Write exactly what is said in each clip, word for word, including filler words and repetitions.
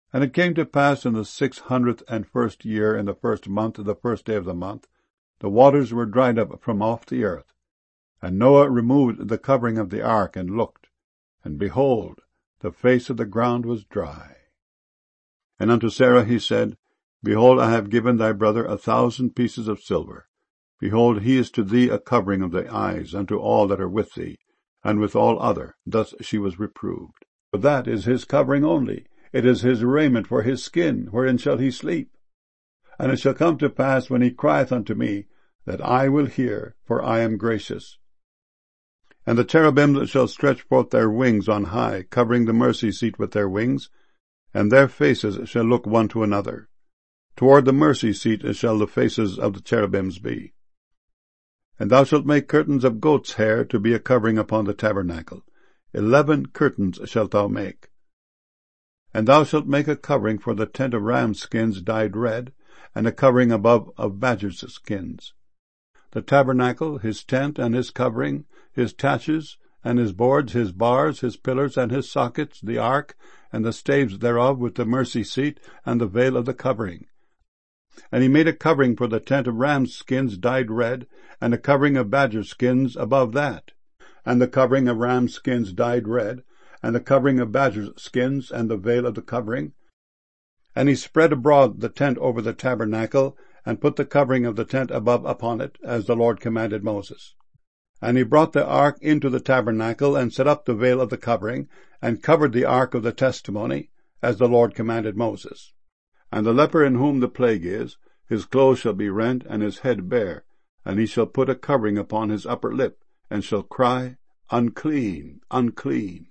And it came to pass in the six hundredth and first year, in the first month, the first day of the month, the waters were dried up from off the earth. And Noah removed the covering of the ark, and looked, and behold, the face of the ground was dry. And unto Sarah he said, Behold, I have given thy brother a thousand pieces of silver. Behold, he is to thee a covering of thy eyes unto all that are with thee, and with all other. Thus she was reproved. For that is his covering only. It is his raiment for his skin, wherein shall he sleep. And it shall come to pass, when he crieth unto me, that I will hear, for I am gracious. And the cherubims shall stretch forth their wings on high, covering the mercy seat with their wings, and their faces shall look one to another. Toward the mercy seat shall the faces of the cherubims be. And thou shalt make curtains of goat's hair to be a covering upon the tabernacle. Eleven curtains shalt thou make. And thou shalt make a covering for the tent of ram skins dyed red, and a covering above of badgers' skins. The tabernacle, his tent, and his covering, his taches, and his boards, his bars, his pillars, and his sockets, the ark, and the staves thereof, with the mercy seat, and the veil of the covering. And he made a covering for the tent of ram skins dyed red, and a covering of badger skins above that, and the covering of ram skins dyed red, and the covering of badger skins, and the veil of the covering. And he spread abroad the tent over the tabernacle, and put the covering of the tent above upon it, as the Lord commanded Moses. And he brought the ark into the tabernacle, and set up the veil of the covering, and covered the ark of the testimony, as the Lord commanded Moses. And the leper in whom the plague is, his clothes shall be rent, and his head bare, and he shall put a covering upon his upper lip, and shall cry, Unclean, unclean.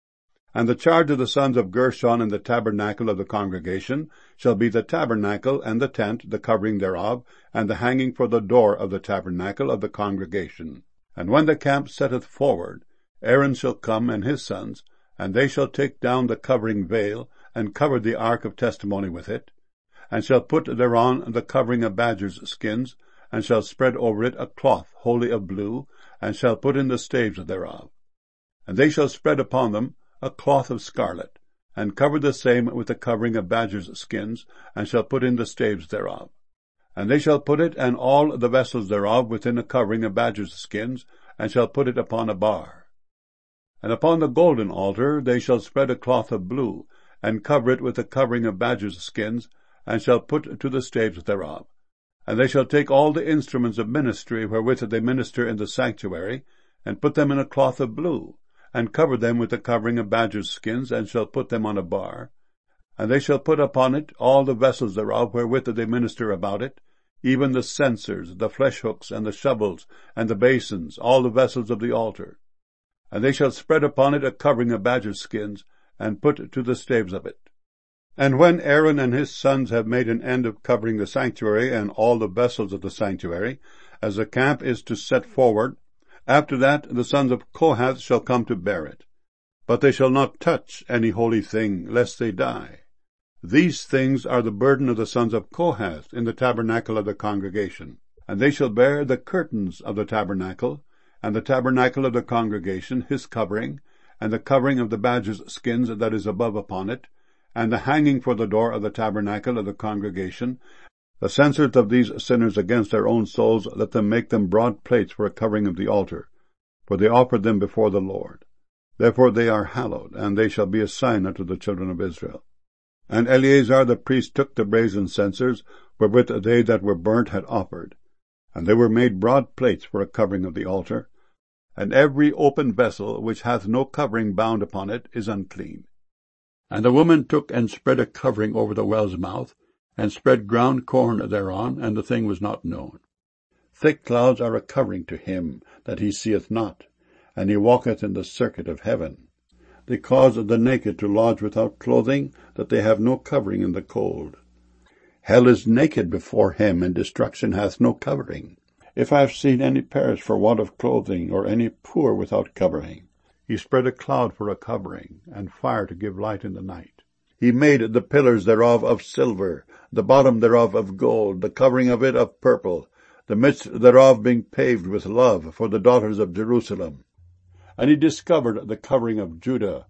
And the charge of the sons of Gershon in the tabernacle of the congregation shall be the tabernacle and the tent, the covering thereof, and the hanging for the door of the tabernacle of the congregation. And when the camp setteth forward, Aaron shall come and his sons, and they shall take down the covering veil, and cover the ark of testimony with it, and shall put thereon the covering of badgers' skins, and shall spread over it a cloth wholly of blue, and shall put in the staves thereof. And they shall spread upon them a cloth of scarlet, and cover the same with the covering of badgers' skins, and shall put in the staves thereof. And they shall put it and all the vessels thereof within a covering of badgers' skins, and shall put it upon a bar. And upon the golden altar they shall spread a cloth of blue, and cover it with a covering of badgers' skins, and shall put to the staves thereof. And they shall take all the instruments of ministry wherewith they minister in the sanctuary, and put them in a cloth of blue, and cover them with a covering of badgers' skins, and shall put them on a bar. And they shall put upon it all the vessels thereof wherewith they minister about it, even the censers, the flesh hooks, and the shovels, and the basins, all the vessels of the altar. And they shall spread upon it a covering of badgers' skins, and put to the staves of it. And when Aaron and his sons have made an end of covering the sanctuary and all the vessels of the sanctuary, as the camp is to set forward, after that the sons of Kohath shall come to bear it. But they shall not touch any holy thing, lest they die. These things are the burden of the sons of Kohath in the tabernacle of the congregation. And they shall bear the curtains of the tabernacle, and the tabernacle of the congregation, his covering, and the covering of the badgers' skins that is above upon it, and the hanging for the door of the tabernacle of the congregation. The censers of these sinners against their own souls, let them make them broad plates for a covering of the altar, for they offered them before the Lord. Therefore they are hallowed, and they shall be a sign unto the children of Israel. And Eleazar the priest took the brazen censers, wherewith they that were burnt had offered, and they were made broad plates for a covering of the altar. And every open vessel which hath no covering bound upon it is unclean. And the woman took and spread a covering over the well's mouth, and spread ground corn thereon, and the thing was not known. Thick clouds are a covering to him that he seeth not, and he walketh in the circuit of heaven. They cause the naked to lodge without clothing, that they have no covering in the cold. Hell is naked before him, and destruction hath no covering. If I have seen any perish for want of clothing, or any poor without covering, he spread a cloud for a covering, and fire to give light in the night. He made the pillars thereof of silver, the bottom thereof of gold, the covering of it of purple, the midst thereof being paved with love for the daughters of Jerusalem. And he discovered the covering of Judah,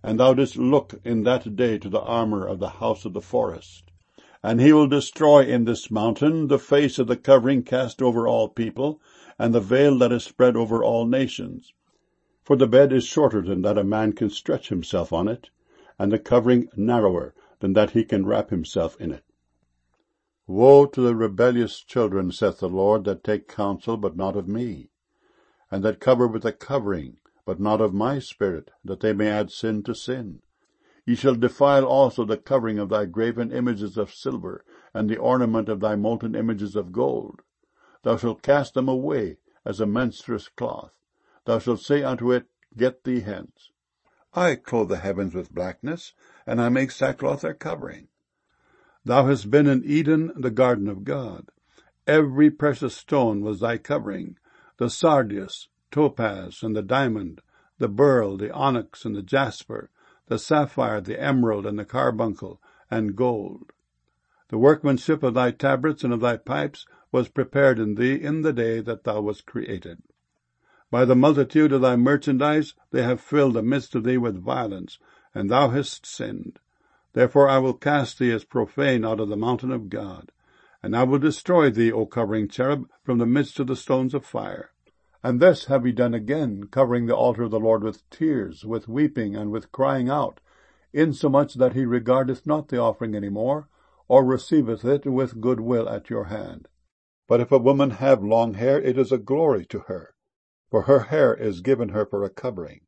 And thou didst look in that day to the armor of the house of the forest. And he will destroy in this mountain the face of the covering cast over all people, and the veil that is spread over all nations. For the bed is shorter than that a man can stretch himself on it, and the covering narrower than that he can wrap himself in it. Woe to the rebellious children, saith the Lord, that take counsel, but not of me, and that cover with a covering, but not of my spirit, that they may add sin to sin. Ye shall defile also the covering of thy graven images of silver, and the ornament of thy molten images of gold. Thou shalt cast them away as a menstruous cloth. Thou shalt say unto it, Get thee hence. I clothe the heavens with blackness, and I make sackcloth their covering. Thou hast been in Eden, the garden of God. Every precious stone was thy covering, the sardius, topaz, and the diamond, the beryl, the onyx, and the jasper, the sapphire, the emerald, and the carbuncle, and gold. The workmanship of thy tabrets and of thy pipes was prepared in thee in the day that thou wast created. By the multitude of thy merchandise they have filled the midst of thee with violence, and thou hast sinned. Therefore I will cast thee as profane out of the mountain of God, and I will destroy thee, O covering cherub, from the midst of the stones of fire. And this have ye done again, covering the altar of the Lord with tears, with weeping, and with crying out, insomuch that he regardeth not the offering any more, or receiveth it with good will at your hand. But if a woman have long hair, it is a glory to her, for her hair is given her for a covering.